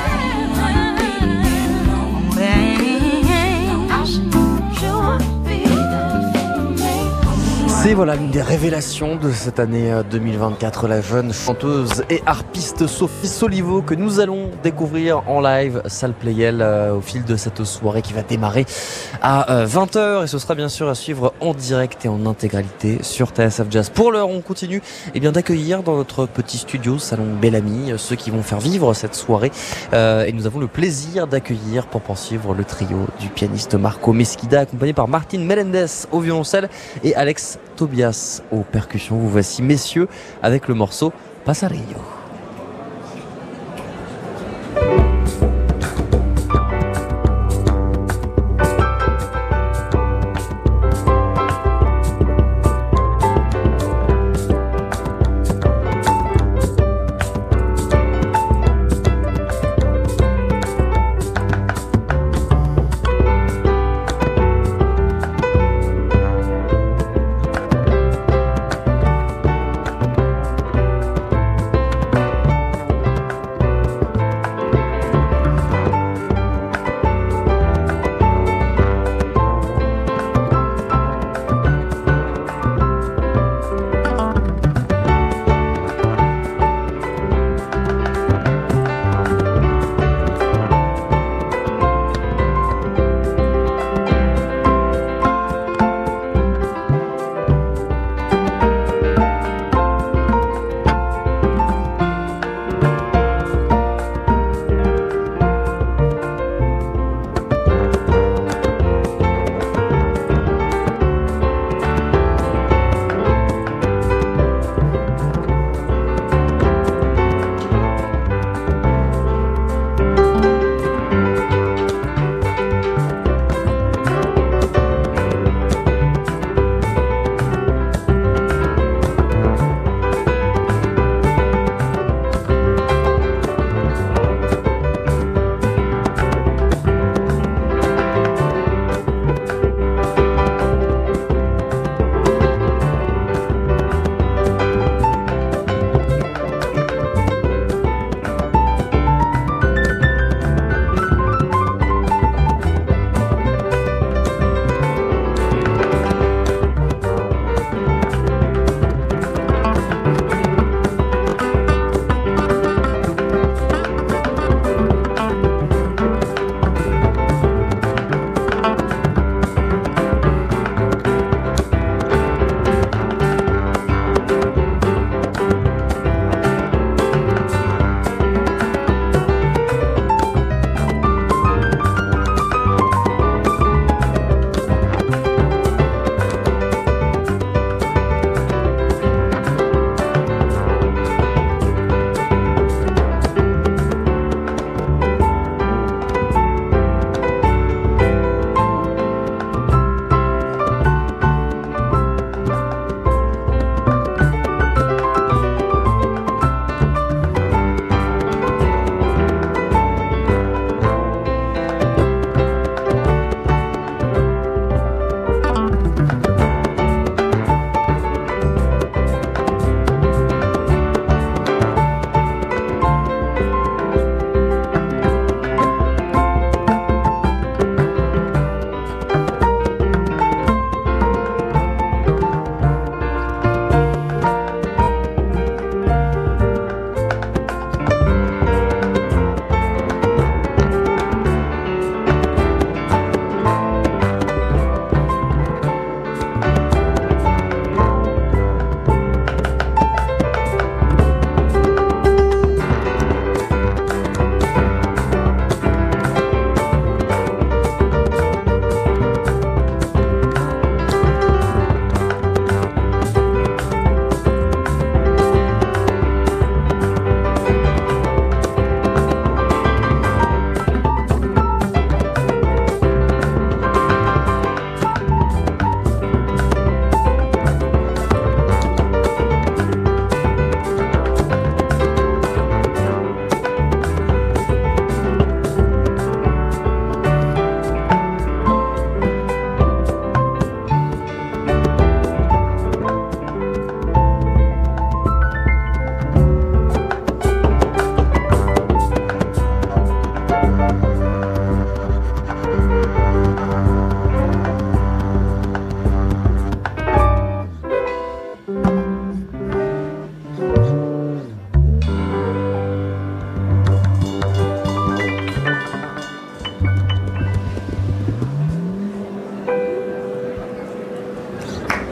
A: C'est voilà l'une des révélations de cette année deux mille vingt-quatre, la jeune chanteuse et harpiste Sophie Soliveau que nous allons découvrir en live salle Playel euh, au fil de cette soirée qui va démarrer à euh, vingt heures, et ce sera bien sûr à suivre en direct et en intégralité sur T S F Jazz. Pour l'heure, on continue eh bien d'accueillir dans notre petit studio Salon Bellamy ceux qui vont faire vivre cette soirée euh, et nous avons le plaisir d'accueillir pour poursuivre le trio du pianiste Marco Mesquida accompagné par Martin Melendez au violoncelle et Alex Tobias aux percussions. Vous voici messieurs avec le morceau Pasarillo.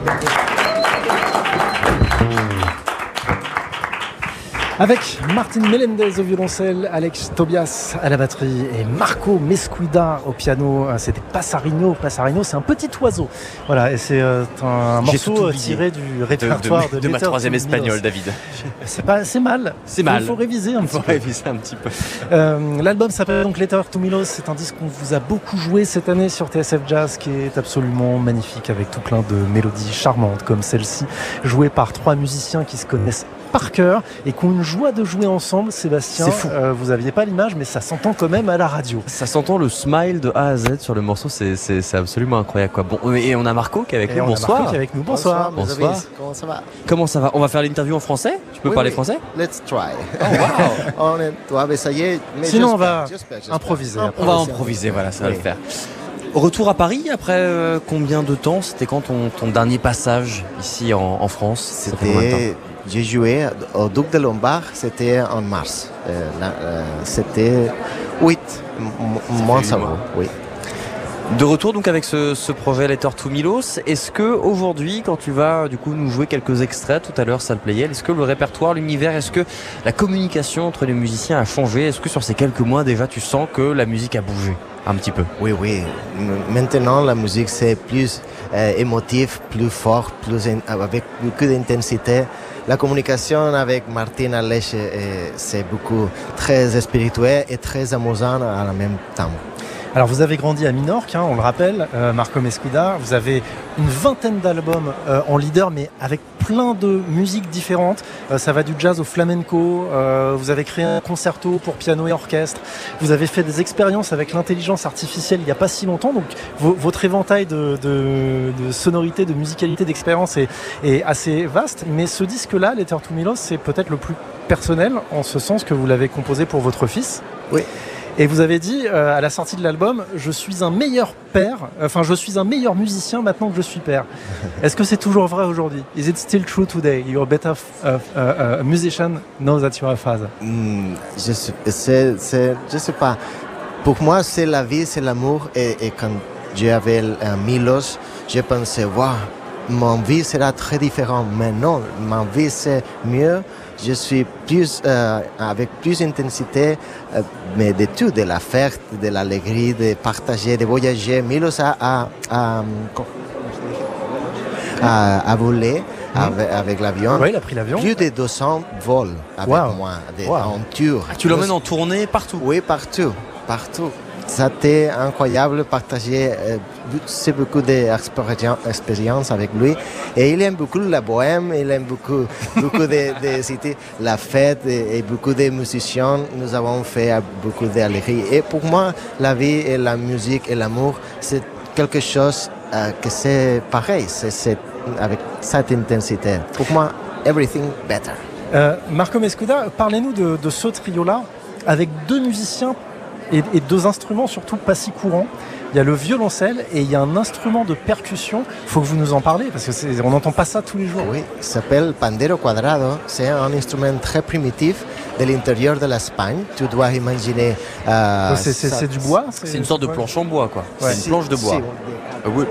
E: Avec Martin Melendez au violoncelle, Alex Tobias à la batterie et Marco Mesquida au piano. C'était Passarino. Passarino, c'est un petit oiseau. Voilà, et c'est euh, un morceau tiré du répertoire de,
A: de, de, de ma troisième espagnole, David.
E: C'est pas, c'est mal.
A: C'est mal.
E: Il faut réviser un
A: Il
E: petit
A: faut
E: peu.
A: réviser un petit peu.
E: Euh, l'album s'appelle donc Letter to Milos. C'est un disque qu'on vous a beaucoup joué cette année sur T S F Jazz, qui est absolument magnifique, avec tout plein de mélodies charmantes comme celle-ci, jouée par trois musiciens qui se connaissent par cœur et qui ont une joie de jouer ensemble. Sébastien,
A: c'est fou.
E: Euh, vous aviez pas l'image, mais ça s'entend quand même à la radio.
A: Ça s'entend le smile de A à Z sur le morceau, c'est, c'est, c'est absolument incroyable, quoi. Bon, et on a Marco qui est avec
E: et
A: nous.
E: On
A: Bonsoir.
E: a Marco qui est avec nous. Bonsoir.
A: Bonsoir.
B: Bonsoir. Comment ça va?
A: Comment ça va? On va faire l'interview en français? Tu peux
B: oui,
A: parler
B: oui.
A: français?
B: Let's try.
A: Oh, wow.
B: On est, toi, mais ça y est. Mais
E: Sinon, on
B: j'espère,
E: va
B: j'espère, j'espère.
E: improviser.
A: On va improviser, voilà, ça
B: oui.
A: va le faire. Retour à Paris après euh, combien de temps? C'était quand ton, ton dernier passage ici en, en France?
B: C'était, j'ai joué au Duc de Lombard, c'était en mars. Euh, là, euh, c'était huit mois ça vaut, oui.
A: De retour donc avec ce, ce projet Letter to Milos, est-ce que aujourd'hui, quand tu vas du coup nous jouer quelques extraits tout à l'heure, Salle Playel, est-ce que le répertoire, l'univers, est-ce que la communication entre les musiciens a changé? Est-ce que sur ces quelques mois déjà tu sens que la musique a bougé un petit peu?
B: Oui, oui. Maintenant la musique c'est plus euh, émotif, plus fort, plus in, avec beaucoup d'intensité. La communication avec Martin Aleix, c'est beaucoup très spirituel et très amusant à la même temps.
E: Alors vous avez grandi à Minorque, hein, on le rappelle, euh, Marco Mesquida, vous avez une vingtaine d'albums euh, en leader, mais avec plein de musiques différentes. Euh, ça va du jazz au flamenco, euh, vous avez créé un concerto pour piano et orchestre, vous avez fait des expériences avec l'intelligence artificielle il n'y a pas si longtemps, donc v- votre éventail de, de, de sonorités, de musicalité, d'expérience est, est assez vaste, mais ce disque-là, Letter to Milos, c'est peut-être le plus personnel, en ce sens que vous l'avez composé pour votre fils.
B: Oui.
E: Et vous avez dit euh, à la sortie de l'album, je suis un meilleur père, enfin je suis un meilleur musicien maintenant que je suis père. Est-ce que c'est toujours vrai aujourd'hui? Is it still true today? You're a better uh, uh, uh, musician now that you're a father.
B: Mm, je sais, c'est, c'est, je sais pas. Pour moi, c'est la vie, c'est l'amour. Et, et quand j'avais un Milos, j'ai pensé, waouh, mon vie sera très différente. Mais non, ma vie c'est mieux. Je suis plus euh, avec plus d'intensité, euh, mais de tout, de la fête, de l'allégresse, de partager, de voyager. Milos a, a, a, a, a volé mmh. avec, avec l'avion.
E: Oui, il a pris l'avion.
B: Plus de deux cents vols avec
E: wow.
B: moi, de,
E: wow.
B: en tour.
A: Ah, tu l'emmènes en tournée partout?
B: Oui, partout, partout. C'était incroyable, partager euh, c'est beaucoup d'expériences avec lui. Et il aime beaucoup la bohème, il aime beaucoup, beaucoup de, de cités, la fête et, et beaucoup de musiciens. Nous avons fait beaucoup d'allégresse. Et pour moi, la vie et la musique et l'amour, c'est quelque chose euh, que c'est pareil, c'est, c'est avec cette intensité. Pour moi, everything better.
E: Euh, Marco Mesquida, parlez-nous de, de ce trio-là avec deux musiciens et, et deux instruments surtout pas si courants. Il y a le violoncelle et il y a un instrument de percussion. Il faut que vous nous en parlez parce qu'on n'entend pas ça tous les jours.
B: Oui, il s'appelle pandero cuadrado. C'est un instrument très primitif de l'intérieur de l'Espagne. Tu dois imaginer... Euh,
E: c'est, c'est,
B: ça,
E: c'est du bois?
A: C'est, c'est une sorte de planche en bois, quoi.
E: Ouais.
A: C'est une planche de bois.
B: Si,
A: ah, oui.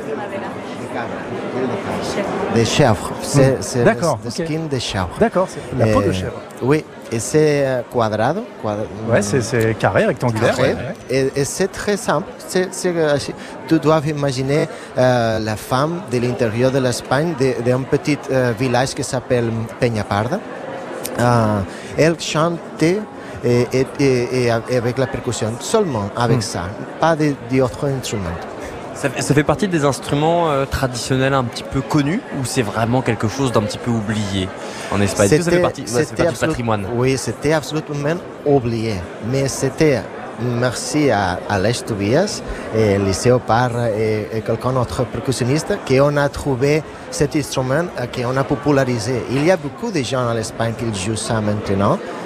B: Des chèvres. C'est, c'est
E: D'accord.
B: le
E: Okay.
B: skin des chèvres.
E: D'accord, c'est la peau de chèvre.
B: Oui, et c'est quadrado. quadra...
E: Ouais, c'est, c'est carré, rectangulaire.
B: Carré.
E: Ouais, ouais.
B: Et, et c'est très simple. C'est, c'est, tu dois imaginer euh, la femme de l'intérieur de l'Espagne, de, d'un petit euh, village qui s'appelle Peñaparda. Euh, elle chantait et, et, et, et avec la percussion, seulement avec mm. ça, pas d'autres instruments.
A: Ça, ça fait partie des instruments euh, traditionnels un petit peu connus ou c'est vraiment quelque chose d'un petit peu oublié en Espagne? Est-ce que ça fait partie, ouais, ça fait partie du patrimoine?
B: Oui, c'était absolument oublié. Mais c'était, merci à Alex Tobias et Liceo Parra et, et quelqu'un d'autre percussionniste qu'on a trouvé cet instrument, qu'on a popularisé. Il y a beaucoup de gens en Espagne qui jouent ça maintenant,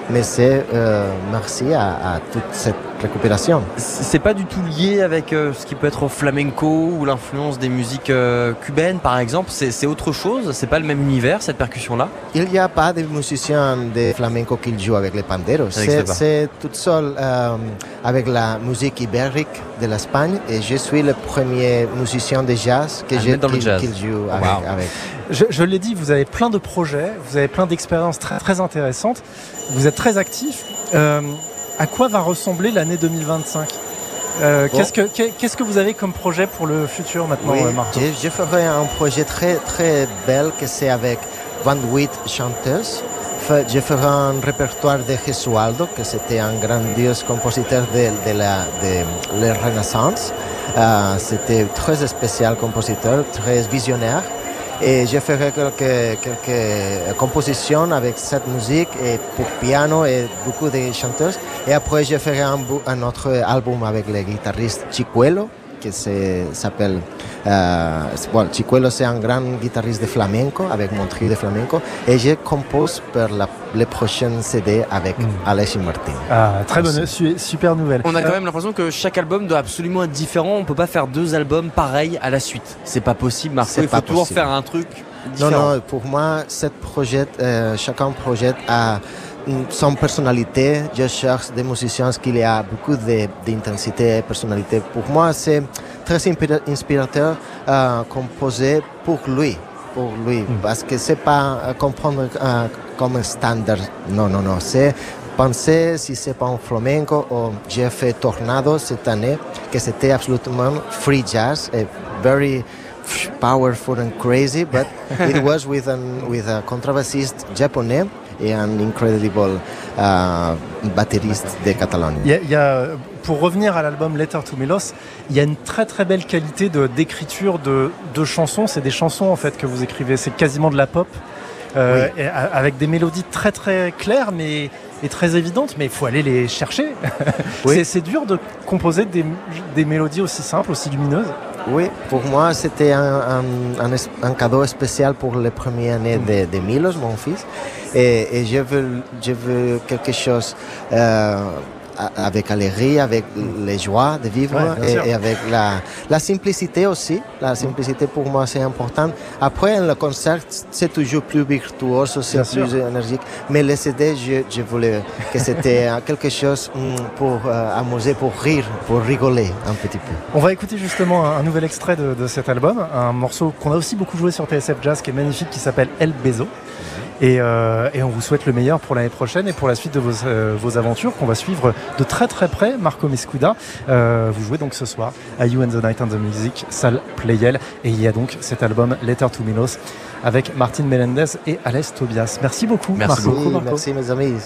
B: mais c'est euh, merci à, à toute cette récupération.
A: C'est pas du tout lié avec euh, ce qui peut être au flamenco ou l'influence des musiques euh, cubaines par exemple, c'est, c'est autre chose, c'est pas le même univers cette percussion-là?
B: Il n'y a pas de musiciens de flamenco qui jouent avec les panderos, c'est, c'est tout seul euh, avec la musique ibérique de l'Espagne et je suis le premier musicien de jazz que j'ai qui, qui joue avec.
E: Wow. avec. Je, je l'ai dit, vous avez plein de projets, vous avez plein d'expériences très, très intéressantes, vous êtes très actif. Euh, à quoi va ressembler l'année deux mille vingt-cinq? euh, bon. qu'est-ce, que, qu'est-ce que vous avez comme projet pour le futur maintenant,
B: oui,
E: Marco?
B: je, je ferai un projet très, très bel que c'est avec vingt-huit chanteuses. Je ferai un répertoire de Gesualdo, que c'était un grandiose compositeur de, de, la, de la Renaissance. Euh, c'était très spécial compositeur, très visionnaire. Et je ferai quelques, quelques compositions avec cette musique et pour piano et beaucoup de chanteuses. Et après, je ferai un, un autre album avec le guitariste Chicuelo, qui s'appelle... Euh, bon, Chicuelo, c'est un grand guitariste de flamenco, avec mon trio de flamenco. Et je compose pour la, les prochaines C D avec mm. Alessi Martin.
E: Ah, très bonne, super nouvelle.
A: On a quand même l'impression que chaque album doit absolument être différent. On peut pas faire deux albums pareils à la suite. C'est pas possible, Marco. C'est Il faut toujours possible. faire un truc différent.
B: Non, non, pour moi, cette projet, euh, chacun projet a son personnalité. Je cherche des musiciens qui ont beaucoup de, d'intensité et personnalité. Pour moi, c'est très inspirateur euh, composer pour lui, pour lui, mm. parce que c'est pas euh, comprendre euh, comme un standard. Non, non, non. C'est penser si c'est pas un flamenco ou j'ai fait Tornado cette année, que c'était absolument free jazz, et very powerful and crazy, but it was with an with a contrebassiste japonais et un incredible euh, batteriste de Catalogne.
E: Il y a, il y a, pour revenir à l'album Letter to Milos, il y a une très très belle qualité de, d'écriture de, de chansons. C'est des chansons en fait que vous écrivez, c'est quasiment de la pop, euh, oui. et, avec des mélodies très très claires mais et très évidentes, mais il faut aller les chercher. Oui. c'est, c'est dur de composer des, des mélodies aussi simples, aussi lumineuses.
B: Oui, pour moi, c'était un, un, un, un cadeau spécial pour les premières années de, de Milos, mon fils. Et, et je, veux, je veux quelque chose euh, avec alérie, avec les joies de vivre, ouais, et, et avec la, la simplicité aussi. La simplicité, pour moi, c'est important. Après, le concert, c'est toujours plus virtuose, c'est Bien plus sûr. énergique. Mais les C D, je, je voulais que c'était quelque chose pour euh, amuser, pour rire, pour rigoler un petit peu.
E: On va écouter justement un, un nouvel extrait de, de cet album, un morceau qu'on a aussi beaucoup joué sur T S F Jazz, qui est magnifique, qui s'appelle El Beso. Et, euh, et on vous souhaite le meilleur pour l'année prochaine et pour la suite de vos, euh, vos aventures qu'on va suivre de très très près. Marco Mescuda, euh, vous jouez donc ce soir à You and the Night and the Music, salle Playel, et il y a donc cet album Letter to Milos avec Martin Melendez et Alès Tobias. Merci beaucoup.
B: Merci
E: Marco.
B: beaucoup, Marco. Merci mes amis.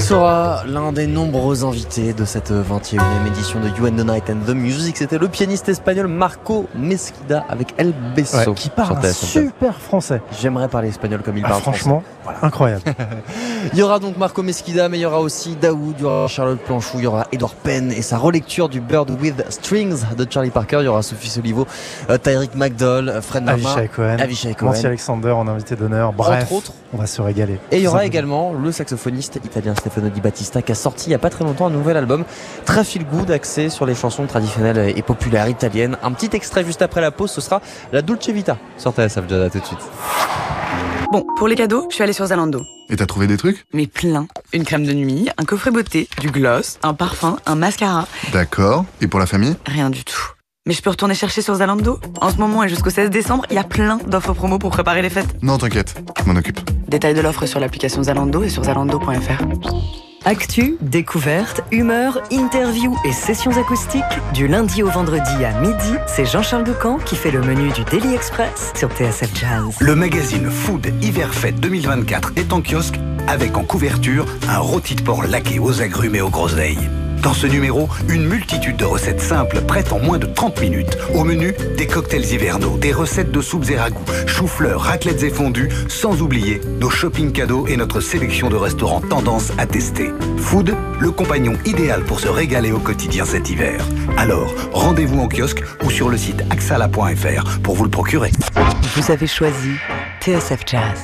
A: sera l'un des nombreux invités de cette vingt et unième édition de You and the Night and the Music. C'était le pianiste espagnol Marco Mesquida avec El Beso.
E: Ouais, qui parle un super français.
A: J'aimerais parler espagnol comme il
E: ah,
A: parle
E: franchement,
A: français. Voilà.
E: Incroyable.
A: Il y aura donc Marco Mesquida, mais il y aura aussi Daoud, il y aura Charlotte Planchou, il y aura Edouard Penn et sa relecture du Bird with Strings de Charlie Parker. Il y aura Sophie Solivo, euh, Tyrick McDowell, Fred Marma,
E: Avishai Cohen,
A: Avishai Cohen,
E: Nancy Alexander en invité d'honneur. Bref,
A: entre autres.
E: On va se régaler.
A: Et il y aura également le saxophoniste italien Stefano Di Battista qui a sorti il n'y a pas très longtemps un nouvel album très feel good axé sur les chansons traditionnelles et populaires italiennes. Un petit extrait juste après la pause, ce sera la Dolce Vita sur T S F Jazz. À tout de suite.
J: Bon, pour les cadeaux, je suis allée sur Zalando.
I: Et t'as trouvé des trucs?
J: Mais plein. Une crème de nuit, un coffret beauté, du gloss, un parfum, un mascara.
I: D'accord. Et pour la famille?
J: Rien du tout. Mais je peux retourner chercher sur Zalando. En ce moment et jusqu'au seize décembre, il y a plein d'offres promo pour préparer les fêtes.
I: Non, t'inquiète, je m'en occupe.
J: Détails de l'offre sur l'application Zalando et sur zalando point f r.
U: Actu, découverte, humeur, interview et sessions acoustiques. Du lundi au vendredi à midi, c'est Jean-Charles Doucan qui fait le menu du Daily Express sur T S F Jazz.
D: Le magazine Food Hiver Fête deux mille vingt-quatre est en kiosque avec en couverture un rôti de porc laqué aux agrumes et aux groseilles. Dans ce numéro, une multitude de recettes simples prêtes en moins de trente minutes. Au menu, des cocktails hivernaux, des recettes de soupes et ragoûts, choux-fleurs, raclettes et fondus, sans oublier nos shopping cadeaux et notre sélection de restaurants tendance à tester. Food, le compagnon idéal pour se régaler au quotidien cet hiver. Alors, rendez-vous en kiosque ou sur le site axala point f r pour vous le procurer.
U: Vous avez choisi T S F Jazz.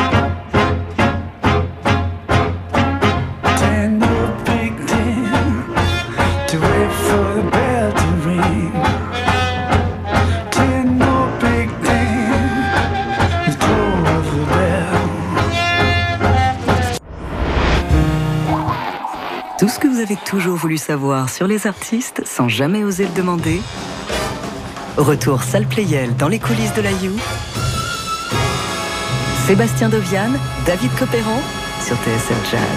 U: Tout ce que vous avez toujours voulu savoir sur les artistes sans jamais oser le demander. Retour salle Playel dans les coulisses de la You. Sébastien Dovian, David Copéran sur T S F Jazz.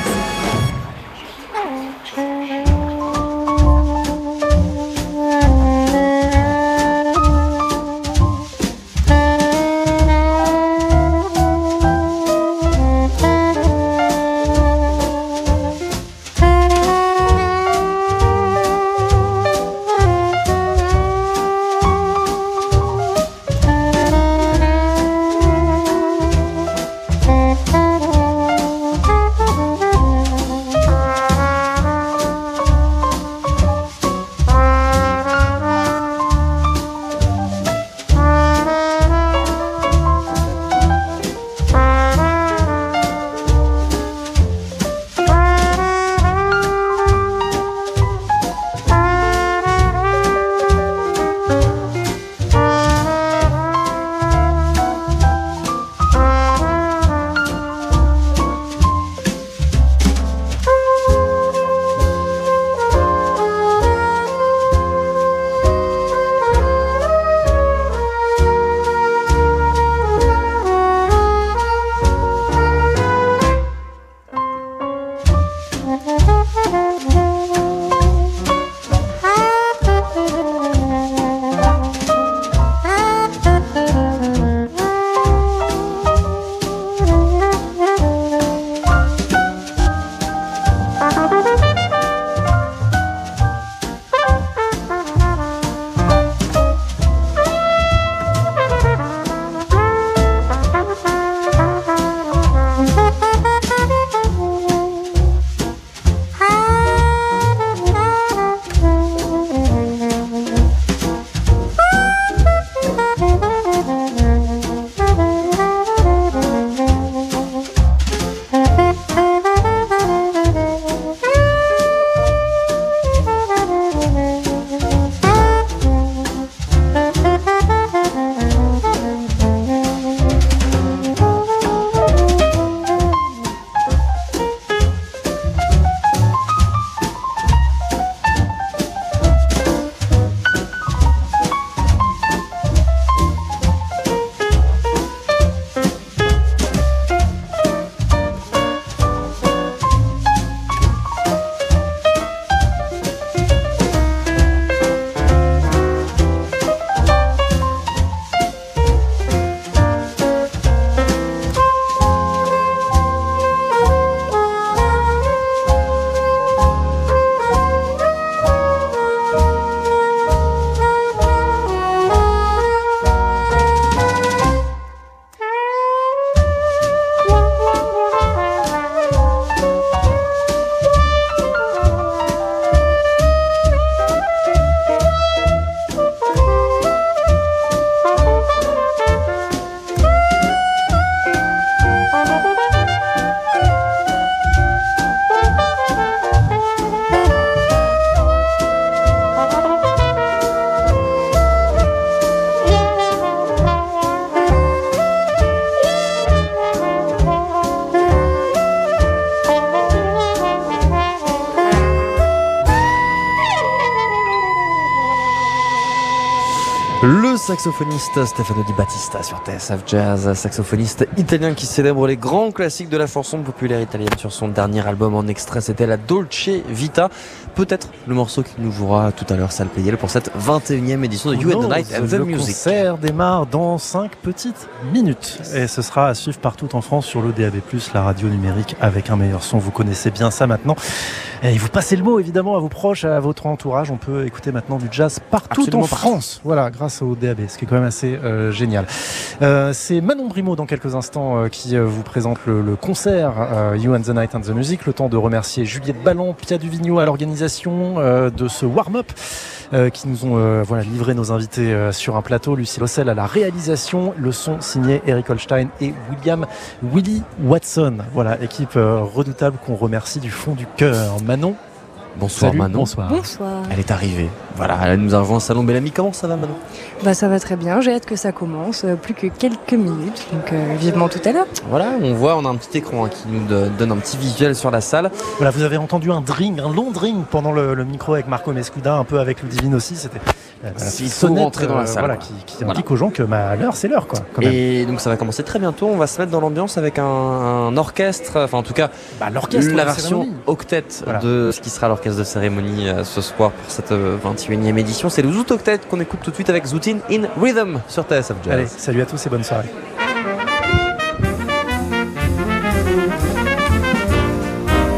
A: saxophoniste Stefano Di Battista sur T S F Jazz, saxophoniste italien qui célèbre les grands classiques de la chanson populaire italienne sur son dernier album. En extrait, c'était la Dolce Vita. Peut-être le morceau qui nous jouera tout à l'heure, Salle Playel, pour cette vingt et unième édition de You and the Night and the
E: le
A: Music.
E: Le concert démarre dans cinq petites minutes et ce sera à suivre partout en France sur le D A B plus, la radio numérique avec un meilleur son. Vous connaissez bien ça maintenant. Et vous passez le mot évidemment à vos proches, à votre entourage. On peut écouter maintenant du jazz partout Absolument en partout. France. Voilà, grâce au D A B, ce qui est quand même assez euh, génial. Euh, c'est Manon Brimo dans quelques instants euh, qui euh, vous présente le, le concert euh, You and the Night and the Music. Le temps de remercier Juliette Ballon, Pia Duvigneau à l'organisation euh, de ce warm-up euh, qui nous ont euh, voilà, livré nos invités euh, sur un plateau. Lucie Lossel à la réalisation, le son signé Eric Holstein et William Willy Watson. Voilà, équipe euh, redoutable qu'on remercie du fond du cœur. Manon.
A: Bonsoir. Salut, Manon.
E: Bonsoir.
F: Bonsoir.
A: Elle est arrivée. Voilà, elle nous a rejoint au salon Bellamy. Comment ça va, Manon?
F: Bah ça va très bien. J'ai hâte que ça commence. Plus que quelques minutes, donc euh, vivement tout à l'heure.
A: Voilà, on voit, on a un petit écran hein, qui nous donne un petit visuel sur la salle.
E: Voilà, vous avez entendu un dring, un long dring pendant le, le micro avec Marco Mescuda, un peu avec Ludivine aussi. C'était
A: euh, il faut rentrer dans la salle,
E: voilà, qui, qui indique voilà. aux gens que bah, l'heure c'est l'heure, quoi. Quand même.
A: Et donc ça va commencer très bientôt. On va se mettre dans l'ambiance avec un, un orchestre, enfin en tout cas
E: bah, l'orchestre,
A: la version octet voilà. de ce qui sera l'orchestre de cérémonie ce soir pour cette vingt et unième édition. C'est le Zoot Octet qu'on écoute tout de suite avec Zootin in Rhythm sur T S F Jazz.
E: Allez, salut à tous et bonne soirée.